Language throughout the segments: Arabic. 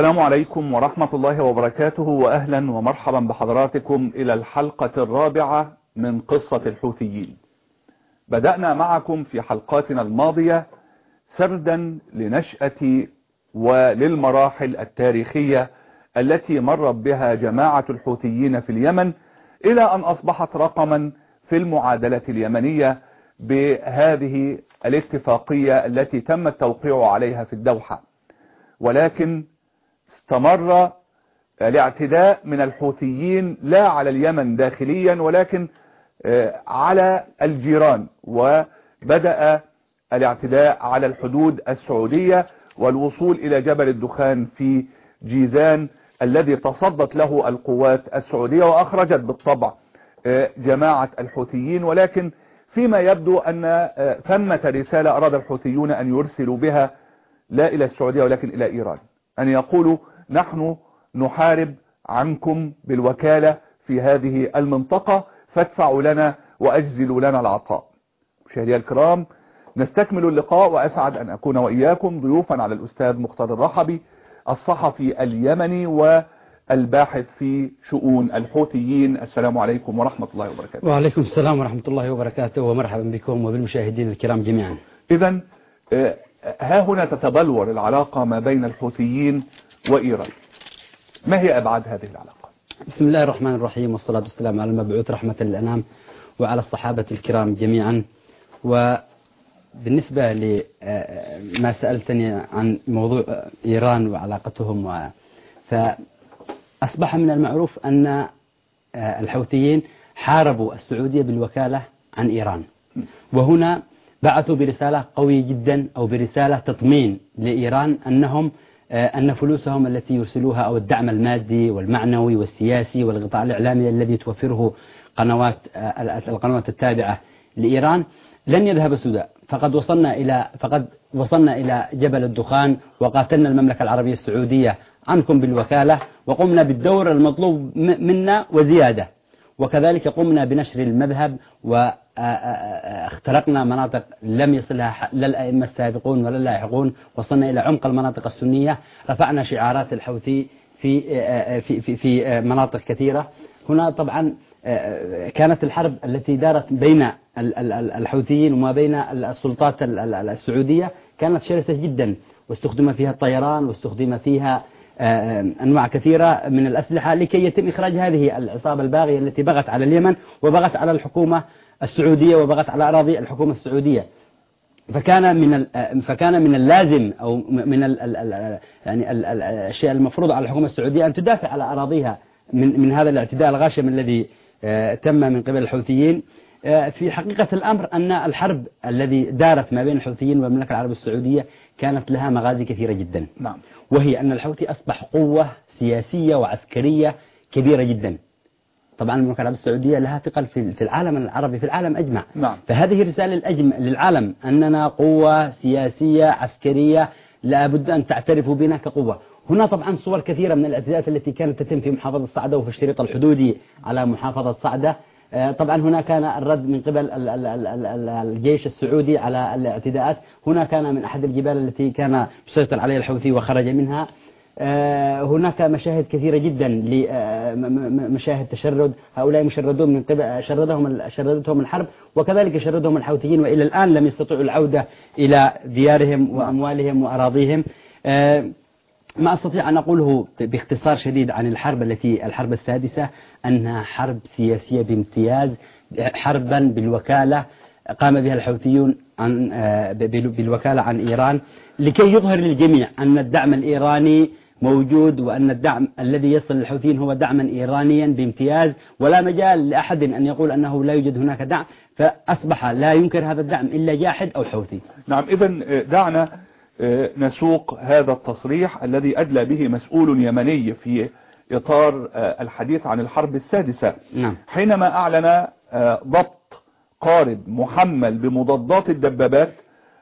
السلام عليكم ورحمة الله وبركاته، وأهلا ومرحبا بحضراتكم إلى الحلقة الرابعة من قصة الحوثيين. بدأنا معكم في حلقاتنا الماضية سردا لنشأة وللمراحل التاريخية التي مرت بها جماعة الحوثيين في اليمن إلى أن أصبحت رقما في المعادلة اليمنية بهذه الاتفاقية التي تم التوقيع عليها في الدوحة. ولكن استمر الاعتداء من الحوثيين لا على اليمن داخليا ولكن على الجيران، وبدأ الاعتداء على الحدود السعودية والوصول إلى جبل الدخان في جيزان الذي تصدت له القوات السعودية وأخرجت بالطبع جماعة الحوثيين. ولكن فيما يبدو أن ثمة رسالة أراد الحوثيون أن يرسلوا بها لا إلى السعودية ولكن إلى إيران، أن يقولوا نحن نحارب عنكم بالوكالة في هذه المنطقة فادفعوا لنا وأجزلوا لنا العطاء. مشاهدي الكرام، نستكمل اللقاء وأسعد أن أكون وإياكم ضيوفا على الأستاذ مختار الرحبي الصحفي اليمني والباحث في شؤون الحوثيين. السلام عليكم ورحمة الله وبركاته. وعليكم السلام ورحمة الله وبركاته، ومرحبا بكم وبالمشاهدين الكرام جميعا. إذن ها هنا تتبلور العلاقة ما بين الحوثيين وإيران. ما هي أبعاد هذه العلاقة؟ بسم الله الرحمن الرحيم، والصلاة والسلام على المبعوث رحمة للأنام وعلى الصحابة الكرام جميعا. وبالنسبة لما سألتني عن موضوع إيران وعلاقتهم، فأصبح من المعروف أن الحوثيين حاربوا السعودية بالوكالة عن إيران، وهنا بعثوا برسالة قوية جدا أو برسالة تطمين لإيران أن فلوسهم التي يرسلوها أو الدعم المادي والمعنوي والسياسي والغطاء الإعلامي الذي توفره القنوات التابعة لإيران لن يذهب سدى. فقد وصلنا إلى جبل الدخان وقاتلنا المملكة العربية السعودية عنكم بالوكالة، وقمنا بالدور المطلوب منا وزيادة، وكذلك قمنا بنشر المذهب واخترقنا مناطق لم يصلها لا الأئمة السابقون ولا اللاحقون. وصلنا إلى عمق المناطق السنية، رفعنا شعارات الحوثي في مناطق كثيرة. هنا طبعا كانت الحرب التي دارت بين الحوثيين وما بين السلطات السعودية كانت شرسة جدا، واستخدم فيها الطيران واستخدم فيها أنواع كثيرة من الأسلحة لكي يتم إخراج هذه العصابة الباغية التي بغت على اليمن وبغت على الحكومة السعودية وبغت على أراضي الحكومة السعودية. فكان من اللازم أو من يعني الشيء المفروض على الحكومة السعودية أن تدافع على أراضيها من هذا الاعتداء الغاشم الذي تم من قبل الحوثيين. في حقيقة الأمر أن الحرب الذي دارت ما بين الحوثيين والمملكة العربية السعودية كانت لها مغازي كثيرة جدا. نعم. وهي أن الحوثي أصبح قوة سياسية وعسكرية كبيرة جدا. طبعا المملكة العربية السعودية لها ثقل في العالم العربي، في العالم أجمع. نعم. فهذه رسالة للعالم أننا قوة سياسية عسكرية لابد أن تعترفوا بنا كقوة. هنا طبعا صور كثيرة من الاعتداءات التي كانت تتم في محافظة صعدة وفي الشريط الحدودي على محافظة صعدة. طبعا هنا كان الرد من قبل الجيش السعودي على الاعتداءات. هنا كان من أحد الجبال التي كان يسيطر عليها الحوثي وخرج منها. هناك مشاهد كثيرة جدا لمشاهد تشرد، هؤلاء مشردون من قبل شردتهم الحرب، وكذلك شردهم الحوثيين، وإلى الآن لم يستطيعوا العودة إلى ديارهم وأموالهم وأراضيهم. ما أستطيع أن أقوله باختصار شديد عن الحرب السادسة أنها حرب سياسية بامتياز، حربا بالوكالة قام بها الحوثيون بالوكالة عن إيران لكي يظهر للجميع أن الدعم الإيراني موجود، وأن الدعم الذي يصل للحوثيين هو دعما إيرانيا بامتياز، ولا مجال لأحد أن يقول أنه لا يوجد هناك دعم. فأصبح لا ينكر هذا الدعم إلا جاحد أو حوثي. نعم. إذن دعنا نسوق هذا التصريح الذي أدلى به مسؤول يمني في إطار الحديث عن الحرب السادسة. نعم. حينما أعلن ضبط قارب محمل بمضادات الدبابات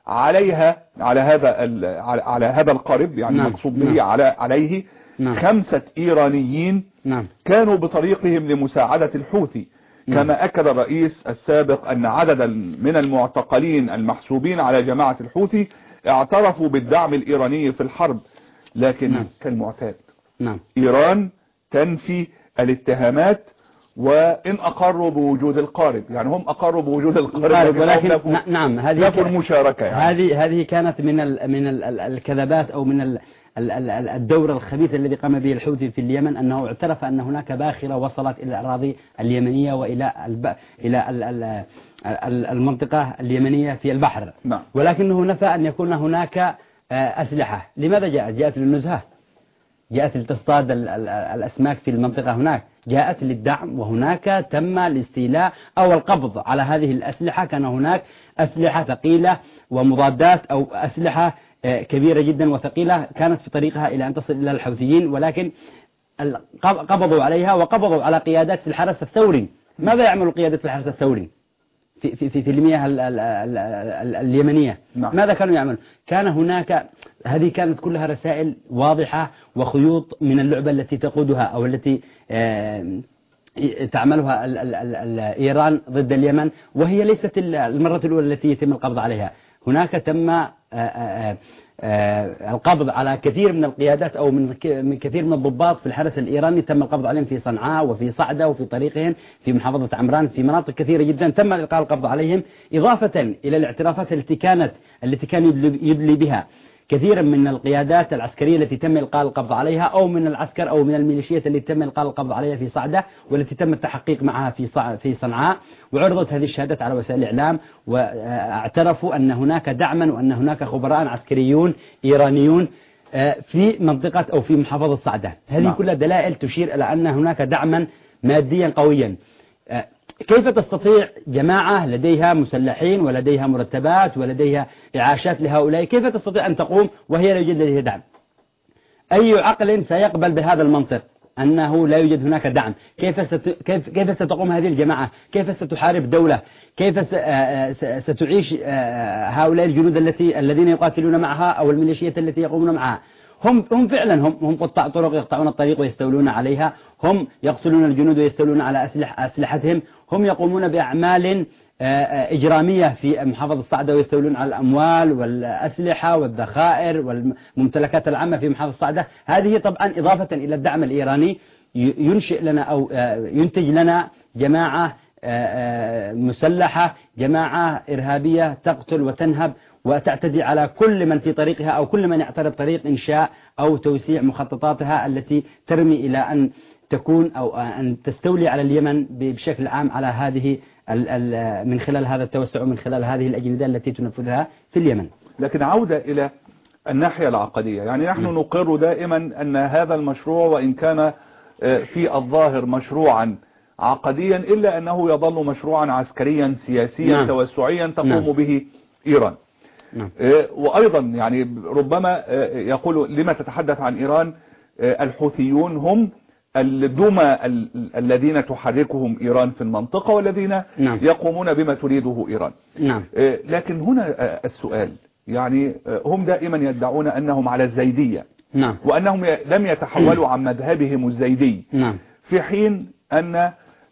على هذا القارب، يعني مقصود به عليه 5 إيرانيين كانوا بطريقهم لمساعدة الحوثي. كما أكد الرئيس السابق أن عددا من المعتقلين المحسوبين على جماعة الحوثي اعترفوا بالدعم الإيراني في الحرب. لكن نعم. كالمعتاد نعم. إيران تنفي الاتهامات، وإن أقروا بوجود القارب، يعني هم أقروا بوجود القارب ولكن نعم هذه المشاركة يعني. هذه كانت من الكذبات أو من الدور الخبيث الذي قام به الحوثي في اليمن، أنه اعترف أن هناك باخرة وصلت إلى الأراضي اليمنية وإلى إلى المنطقة اليمنية في البحر. نعم. ولكنه نفى أن يكون هناك أسلحة. لماذا جاءت للنزهة؟ جاءت لتصطاد الأسماك في المنطقة هناك، جاءت للدعم، وهناك تم الاستيلاء أو القبض على هذه الأسلحة. كان هناك أسلحة ثقيلة ومضادات أو أسلحة كبيرة جدا وثقيلة كانت في طريقها إلى أن تصل إلى الحوثيين، ولكن قبضوا عليها وقبضوا على قيادات في الحرس الثوري. ماذا يعمل قيادة في الحرس الثوري في المياه اليمنية؟ نعم. ماذا كانوا يعملون؟ كان هناك، هذه كانت كلها رسائل واضحة وخيوط من اللعبة التي تقودها أو التي تعملها إيران ضد اليمن، وهي ليست المرة الأولى التي يتم القبض عليها. هناك تم القبض على كثير من القيادات أو من كثير من الضباط في الحرس الإيراني، تم القبض عليهم في صنعاء وفي صعدة وفي طريقهم في محافظة عمران، في مناطق كثيرة جدا تم إلقاء القبض عليهم، إضافة إلى الاعترافات التي كان يدلي بها كثيرا من القيادات العسكرية التي تم إلقاء القبض عليها، أو من العسكر أو من الميليشيات التي تم إلقاء القبض عليها في صعدة والتي تم التحقيق معها في صنعاء. وعرضت هذه الشهادات على وسائل الإعلام، واعترفوا أن هناك دعما وأن هناك خبراء عسكريون إيرانيون في منطقة أو في محافظة صعدة. هذه كلها دلائل تشير إلى أن هناك دعما ماديا قويا. كيف تستطيع جماعة لديها مسلحين ولديها مرتبات ولديها إعاشات لهؤلاء، كيف تستطيع أن تقوم وهي لا يوجد لديها دعم؟ أي عقل سيقبل بهذا المنطق أنه لا يوجد هناك دعم؟ كيف ستقوم هذه الجماعة؟ كيف ستحارب دولة؟ كيف ستعيش هؤلاء الجنود الذين يقاتلون معها أو الميليشيات التي يقومون معها؟ هم فعلا هم قطاع طرق يقطعون الطريق ويستولون عليها، هم يقتلون الجنود ويستولون على أسلحتهم، هم يقومون بأعمال إجرامية في محافظة صعدة ويستولون على الأموال والأسلحة والذخائر والممتلكات العامة في محافظة صعدة. هذه طبعا إضافة إلى الدعم الإيراني ينشئ لنا أو ينتج لنا جماعة مسلحة، جماعة إرهابية تقتل وتنهب وتعتدي على كل من في طريقها أو كل من يعترض طريق إنشاء أو توسيع مخططاتها التي ترمي إلى أن تكون أو أن تستولي على اليمن بشكل عام على هذه من خلال هذا التوسع ومن خلال هذه الأجندة التي تنفذها في اليمن. لكن عودة إلى الناحية العقدية، يعني نحن نقر دائما أن هذا المشروع وإن كان في الظاهر مشروعا عقديا إلا أنه يظل مشروعا عسكريا سياسيا توسعيا تقوم به إيران. وأيضا يعني ربما يقول لما تتحدث عن إيران؟ الحوثيون هم الدمى الذين تحركهم إيران في المنطقة والذين يقومون بما تريده إيران. لكن هنا السؤال، يعني هم دائما يدعون أنهم على الزيدية وأنهم لم يتحولوا عن مذهبهم الزيدي، في حين أن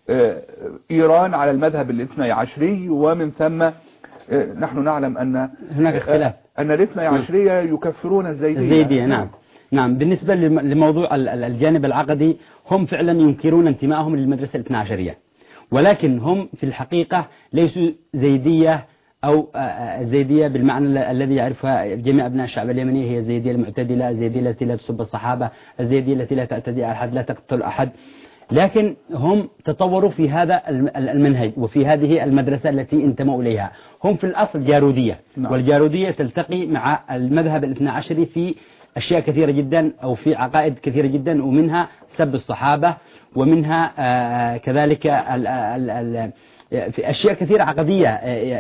إيران على المذهب الاثني عشري، ومن ثم نحن نعلم أن هناك اختلاف، أن الاثني عشرية يكفرون الزيدية. نعم. بالنسبة لموضوع الجانب العقدي، هم فعلا ينكرون انتمائهم للمدرسة الاثنى عشرية، ولكن هم في الحقيقة ليسوا زيدية أو الزيدية بالمعنى الذي يعرفها جميع أبناء الشعب اليمني، هي الزيدية المعتدلة، الزيدية التي لا تسب الصحابة، الزيدية التي لا تعتدي على أحد، لا تقتل أحد. لكن هم تطوروا في هذا المنهج وفي هذه المدرسة التي انتموا إليها. هم في الأصل جارودية، والجارودية تلتقي مع المذهب الاثنى عشري في أشياء كثيرة جدا أو في عقائد كثيرة جدا، ومنها سب الصحابة، ومنها كذلك في أشياء كثيرة عقدية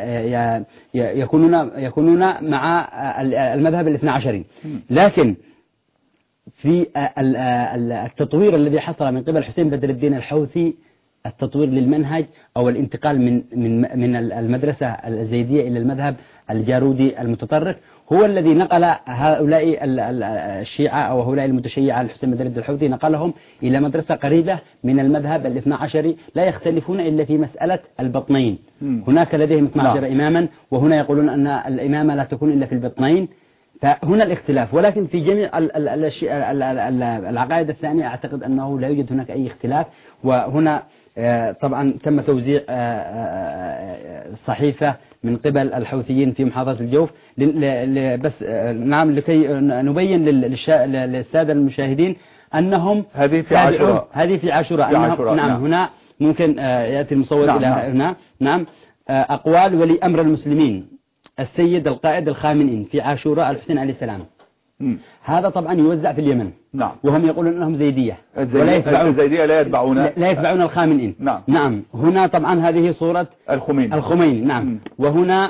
يكونون مع المذهب الاثنى عشري. لكن في التطوير الذي حصل من قبل حسين بدر الدين الحوثي، التطوير للمنهج أو الانتقال من المدرسة الزيدية إلى المذهب الجارودي المتطرف، هو الذي نقل هؤلاء الشيعة أو هؤلاء المتشيعة الحسين بدر الدين الحوثي، نقلهم إلى مدرسة قريبة من المذهب الاثنى عشري، لا يختلفون إلا في مسألة البطنين. هناك لديهم 12 إماما، وهنا يقولون أن الإمامة لا تكون إلا في البطنين، فهنا الاختلاف، ولكن في جميع العقائد الثانية أعتقد أنه لا يوجد هناك أي اختلاف. وهنا طبعا تم توزيع صحيفة من قبل الحوثيين في محافظة الجوف، بس نعم لكي نبين للسادة المشاهدين أنهم هذه في عاشوراء. هذه في عاشوراء. نعم. هنا ممكن يأتي المصور إلى هنا. نعم. أقوال ولي أمر المسلمين السيد القائد الخامنئي في عاشوراء الحسين عليه السلام. هذا طبعا يوزع في اليمن. نعم. وهم يقولون أنهم زيدية. الزيدية لا يتبعون الخامنئي. نعم. هنا طبعا هذه صورة الخميني. نعم. وهنا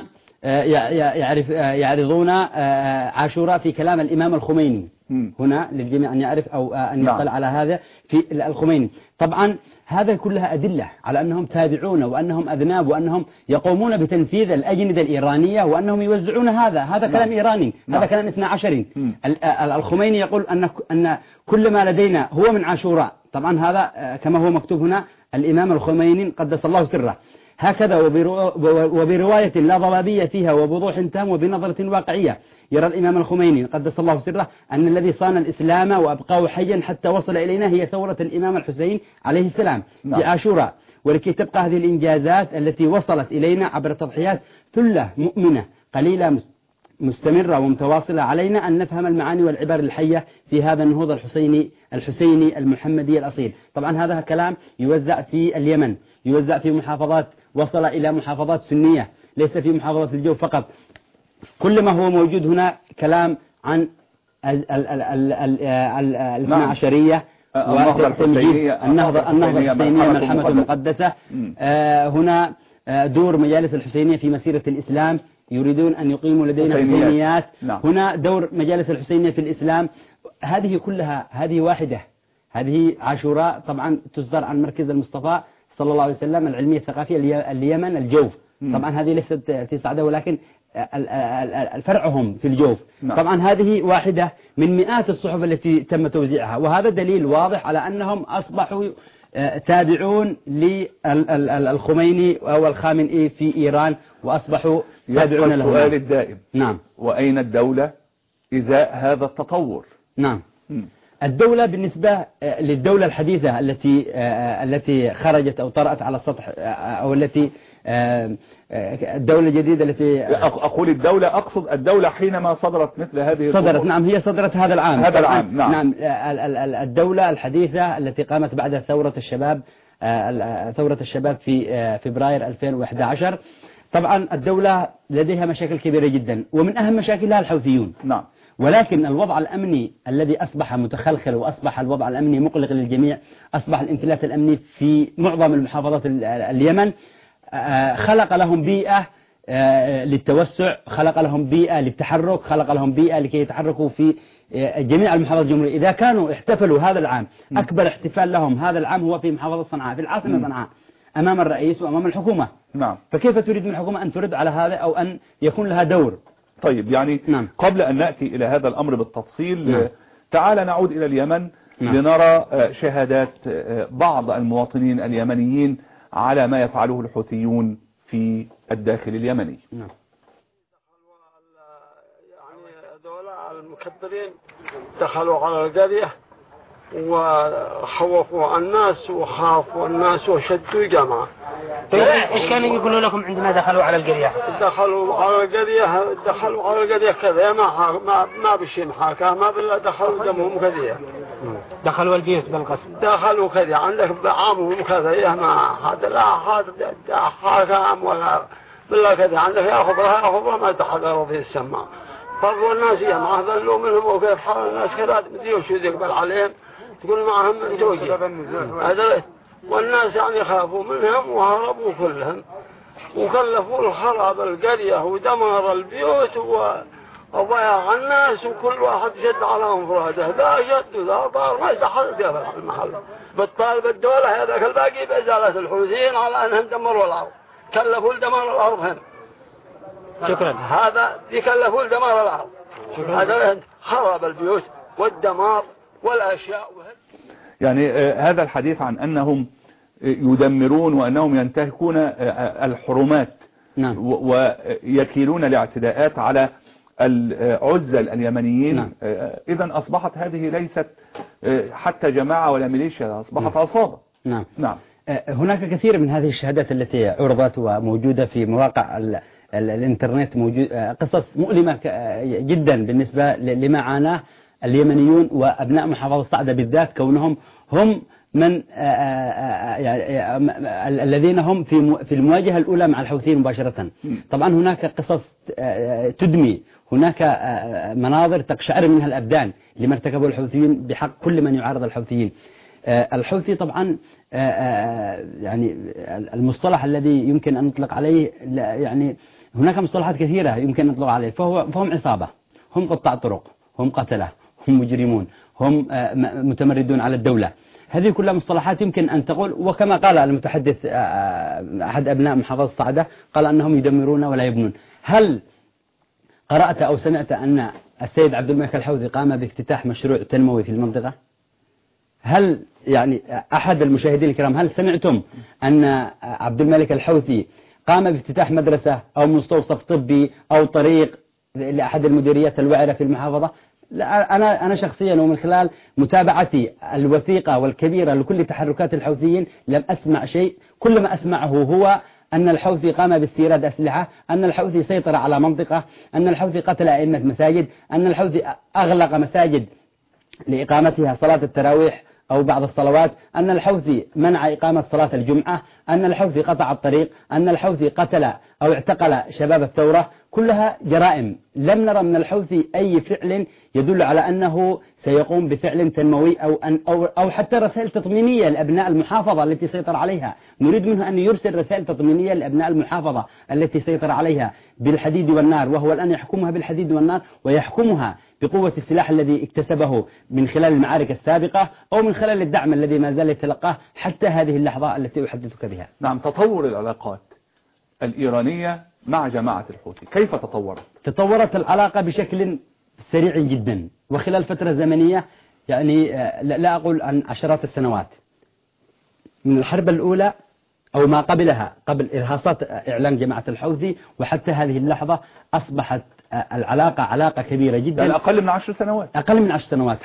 يعرضون عاشوراء في كلام الإمام الخميني. هنا للجميع أن يعرف أو أن يطلع على هذا في الخميني. طبعا هذا كلها أدلة على أنهم تابعون وأنهم أذناب وأنهم يقومون بتنفيذ الأجندة الإيرانية وأنهم يوزعون هذا كلام إيراني. هذا كلام 12. الخميني يقول أن كل ما لدينا هو من عاشوراء. طبعا هذا كما هو مكتوب هنا الإمام الخميني قدس الله سره هكذا، وبرواية لا ضبابية فيها وبوضوح تام وبنظرة واقعية. يرى الإمام الخميني قدس الله سره أن الذي صان الإسلام وأبقاه حيا حتى وصل إلينا هي ثورة الإمام الحسين عليه السلام في عاشوراء. ولكي تبقى هذه الإنجازات التي وصلت إلينا عبر تضحيات ثلة مؤمنة قليلة مستمرة ومتواصلة، علينا أن نفهم المعاني والعبر الحية في هذا النهوض الحسيني المحمدي الأصيل. طبعا هذا كلام يوزع في اليمن، يوزع في محافظات، وصل إلى محافظات سنية، ليس في محافظة الجوف فقط. كل ما هو موجود هنا كلام عن الاثنى عشرية النهضة الحسينية ملحمة المقدسة. هنا دور مجالس الحسينية في مسيرة الإسلام، يريدون أن يقيموا لدينا حسينيات. هنا دور مجالس الحسينية في الإسلام. هذه كلها هذه واحدة. هذه عاشوراء طبعا تصدر عن مركز المصطفى صلى الله عليه وسلم العلمية الثقافية اليمن الجوف. طبعا هذه ليست في صعدة ولكن فرعهم في الجوف. طبعا هذه واحدة من مئات الصحف التي تم توزيعها، وهذا دليل واضح على أنهم أصبحوا تابعون للخميني أو الخامنئي في إيران، وأصبحوا تابعون له. السؤال الدائم. نعم. وأين الدولة إزاء هذا التطور؟ نعم. الدولة بالنسبة للدولة الحديثة التي خرجت أو طرأت على السطح، أو التي الدولة الجديدة التي أقول الدولة، أقصد الدولة حينما صدرت مثل هذه صدرت. نعم. هي صدرت هذا العام. نعم. الدولة الحديثة التي قامت بعد ثورة الشباب في فبراير 2011. طبعا الدولة لديها مشاكل كبيرة جدا، ومن أهم مشاكلها الحوثيون. نعم. ولكن الوضع الأمني الذي أصبح متخلخل، وأصبح الوضع الأمني مقلق للجميع، أصبح الانفلات الأمني في معظم المحافظات اليمن، خلق لهم بيئة للتوسع، خلق لهم بيئة للتحرك، خلق لهم بيئة لكي يتحركوا في جميع المحافظات الجمهورية. إذا كانوا احتفلوا هذا العام، أكبر احتفال لهم هذا العام هو في محافظة صنعاء، في العاصمة صنعاء، أمام الرئيس وأمام الحكومة. نعم. فكيف تريد من الحكومة أن ترد على هذا أو أن يكون لها دور؟ طيب يعني نعم. قبل أن نأتي إلى هذا الأمر بالتفصيل، نعم. تعال نعود إلى اليمن. نعم. لنرى شهادات بعض المواطنين اليمنيين على ما يفعله الحوثيون في الداخل اليمني. نعم. يعني دولة المكبرين دخلوا على القرية وخوفوا الناس وخافوا الناس وشدوا جماعة. ايش كانوا يقولوا لكم عندما دخلوا على القرية؟ دخلوا على القرية كذا، ما بشي محاكاة، ما بالله دخلوا دمهم كذا. دخلوا البيوت بالقصد. دخلوا كذا، عندك بعامهم كذا، ما هذا لا هذا حاكم ولا بالله كذا، عندك يا خبرها ما تحضروا في السماء. فروا الناس ما ذلوا منهم، وكيف حال الناس كذا مدري وش يقبل عليهم، تقول معهم توجي هذا. والناس يعني خافوا منهم وهربوا كلهم، وكلفوا الخراب القرية ودمر البيوت وضياع الناس، وكل واحد جد على انفراده، ذا جد وذا طار، ما يتحل في المحل. بالطالب الدولة هذاك الباقي بإزالة الحوثيين على أنهم دمروا الأرض، كلفوا الدمار الأرض هم. شكرا. هذا يكلفوا الدمار الأرض. هذا خراب البيوت والدمار والأشياء. يعني هذا الحديث عن أنهم يدمرون وأنهم ينتهكون الحرمات. نعم. ويكيلون الاعتداءات على العزل اليمنيين. نعم. إذا أصبحت هذه ليست حتى جماعة ولا ميليشيا، أصبحت عصابة. نعم. نعم. هناك كثير من هذه الشهادات التي عرضت وموجودة في مواقع الانترنت، موجود قصص مؤلمة جدا بالنسبة لما عاناه اليمنيون وأبناء محافظة الصعدة بالذات، كونهم هم من الذين هم في المواجهة الأولى مع الحوثيين مباشرة. طبعا هناك قصص تدمي، هناك مناظر تقشعر منها الأبدان لما ارتكبه الحوثيين بحق كل من يعارض الحوثيين. الحوثي طبعا يعني المصطلح الذي يمكن أن نطلق عليه، يعني هناك مصطلحات كثيرة يمكن أن نطلق عليه، فهم عصابة، هم قطاع طرق، هم قتلة، هم مجرمون، هم متمردون على الدولة. هذه كلها مصطلحات يمكن أن تقول، وكما قال المتحدث أحد أبناء محافظة الصعدة قال أنهم يدمرون ولا يبنون. هل قرأت أو سمعت أن السيد عبد الملك الحوثي قام بافتتاح مشروع تنموي في المنطقة؟ هل يعني أحد المشاهدين الكرام هل سمعتم أن عبد الملك الحوثي قام بافتتاح مدرسة أو مستوصف طبي أو طريق لأحد المديريات الوعرة في المحافظة؟ لا، أنا شخصيا ومن خلال متابعتي الوثيقة والكبيرة لكل تحركات الحوثيين لم أسمع شيء. كل ما أسمعه هو أن الحوثي قام باستيراد أسلحة، أن الحوثي سيطر على منطقة، أن الحوثي قتل أئمة مساجد، أن الحوثي أغلق مساجد لإقامتها صلاة التراويح أو بعض الصلوات، أن الحوثي منع إقامة صلاة الجمعة، أن الحوثي قطع الطريق، أن الحوثي قتل أو اعتقل شباب الثورة. كلها جرائم. لم نرى من الحوثي أي فعل يدل على أنه سيقوم بفعل تنموي أو حتى رسائل تطمينية لأبناء المحافظة التي سيطر عليها. نريد منه أن يرسل رسائل تطمينية لأبناء المحافظة التي سيطر عليها بالحديد والنار، وهو الآن يحكمها بالحديد والنار، ويحكمها بقوة السلاح الذي اكتسبه من خلال المعارك السابقة أو من خلال الدعم الذي ما زال يتلقاه حتى هذه اللحظة التي أحدثك بها. نعم. تطور العلاقات الإيرانية مع جماعة الحوثي كيف تطورت؟ تطورت العلاقة بشكل سريع جدا، وخلال فترة زمنية يعني لا أقول عن عشرات السنوات، من الحرب الأولى أو ما قبلها، قبل إرهاصات إعلان جماعة الحوثي وحتى هذه اللحظة، أصبحت العلاقة علاقة كبيرة جدا. يعني أقل من 10 سنوات. أقل من 10 سنوات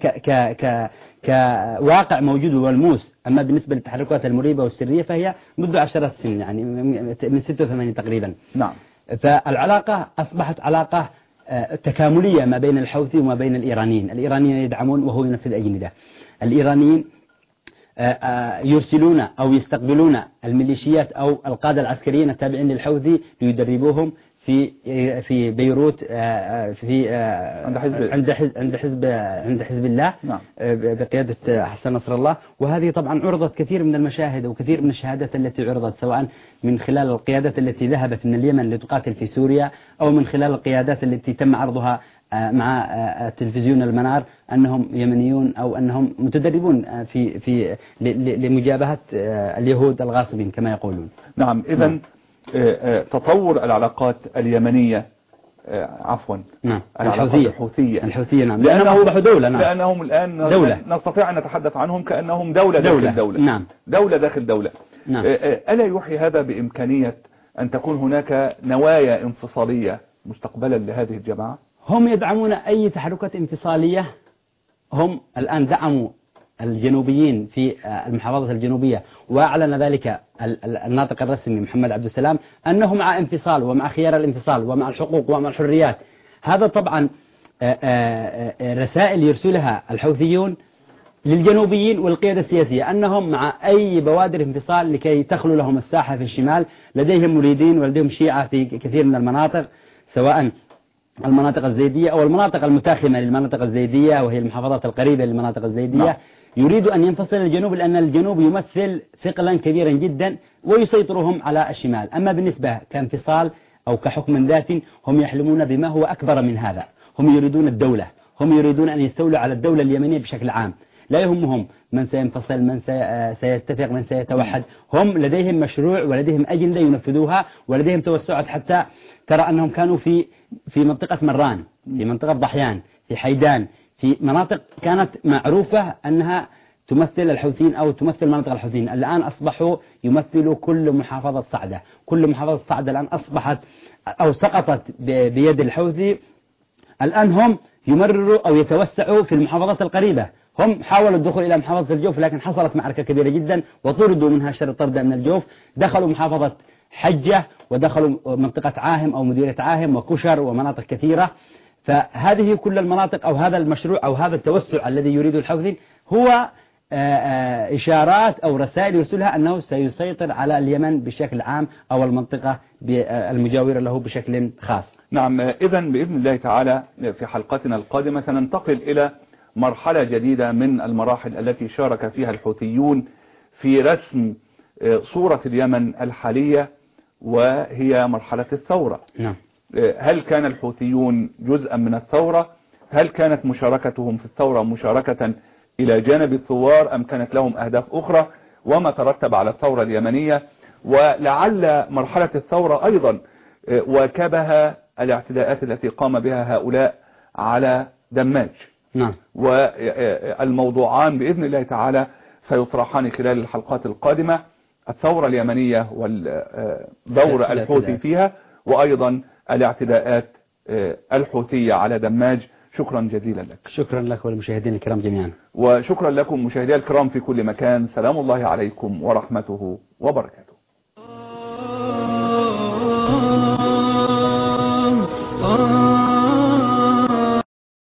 كواقع موجود والموس. أما بالنسبة للتحركات المريبة والسرية فهي منذ عشرات سنين، يعني من 86 تقريبا. نعم. فالعلاقة أصبحت علاقة تكاملية ما بين الحوثي وما بين الإيرانيين. الإيرانيين يدعمون وهو ينفذ أجندة. الإيرانيين يرسلون أو يستقبلون الميليشيات أو القادة العسكريين التابعين للحوثي ليدربوهم في بيروت، في عند حزب الله. نعم. بقيادة حسن نصر الله. وهذه طبعا عرضت كثير من المشاهد وكثير من الشهادات التي عرضت، سواء من خلال القيادات التي ذهبت من اليمن لتقاتل في سوريا أو من خلال القيادات التي تم عرضها مع تلفزيون المنار أنهم يمنيون أو أنهم متدربون في لمجابهة اليهود الغاصبين كما يقولون. نعم. إذن تطور العلاقات اليمنية نعم. الحوثية نعم. لأنهم أصبحوا دولة. نعم. لأنهم الآن دولة. نستطيع أن نتحدث عنهم كأنهم دولة داخل دولة. نعم. دولة داخل دولة. نعم. ألا يوحي هذا بإمكانية أن تكون هناك نوايا انفصالية مستقبلا لهذه الجماعة؟ هم يدعمون أي تحركات انفصالية. هم الآن دعموا الجنوبيين في المحافظة الجنوبية، وأعلن ذلك الناطق الرسمي محمد عبد السلام أنه مع انفصال ومع خيار الانفصال ومع الحقوق ومع الحريات. هذا طبعا رسائل يرسلها الحوثيون للجنوبيين والقيادة السياسية أنهم مع أي بوادر انفصال لكي تخلو لهم الساحة في الشمال. لديهم مريدين ولديهم شيعة في كثير من المناطق، سواء المناطق الزيدية أو المناطق المتاخمة للمناطق الزيدية وهي المحافظات القريبة للمناطق الزيدية. يريد أن ينفصل الجنوب لأن الجنوب يمثل ثقلا كبيرا جدا ويسيطرهم على الشمال. أما بالنسبة كانفصال أو كحكم ذاتي هم يحلمون بما هو أكبر من هذا. هم يريدون الدولة، هم يريدون أن يستولوا على الدولة اليمنية بشكل عام. لا يهمهم من سينفصل، من سيتفق، من سيتوحد. هم لديهم مشروع ولديهم أجندة ينفذوها ولديهم توسعات. حتى ترى أنهم كانوا في منطقة مران، في منطقة ضحيان، في حيدان، في مناطق كانت معروفة أنها تمثل الحوثيين أو تمثل مناطق الحوثيين. الآن أصبحوا يمثلوا كل محافظة صعدة. كل محافظة صعدة الآن أصبحت أو سقطت بيد الحوثي الآن هم يمرروا أو يتوسعوا في المحافظات القريبة. هم حاولوا الدخول إلى محافظة الجوف لكن حصلت معركة كبيرة جدا وطردوا منها شر الطرد من الجوف. دخلوا محافظة حجة ودخلوا منطقة عاهم أو مديرية عاهم وكشر ومناطق كثيرة. فهذه كل المناطق أو هذا المشروع أو هذا التوسع الذي يريده الحوثي هو إشارات أو رسائل يرسلها أنه سيسيطر على اليمن بشكل عام أو المنطقة المجاورة له بشكل خاص. نعم، إذن بإذن الله تعالى في حلقتنا القادمة سننتقل إلى مرحلة جديدة من المراحل التي شارك فيها الحوثيون في رسم صورة اليمن الحالية، وهي مرحلة الثورة. نعم. هل كان الحوثيون جزءا من الثورة؟ هل كانت مشاركتهم في الثورة مشاركة إلى جانب الثوار أم كانت لهم أهداف أخرى؟ وما ترتب على الثورة اليمنية؟ ولعل مرحلة الثورة أيضا واكبها الاعتداءات التي قام بها هؤلاء على دماج. نعم. والموضوعان بإذن الله تعالى سيطرحان خلال الحلقات القادمة: الثورة اليمنية والدور الحوثي فيها، وأيضا الاعتداءات الحوثية على دماج. شكرا جزيلا لك. شكرا لك والمشاهدين الكرام جميعا. وشكرا لكم مشاهدي الكرام في كل مكان. سلام الله عليكم ورحمته وبركاته.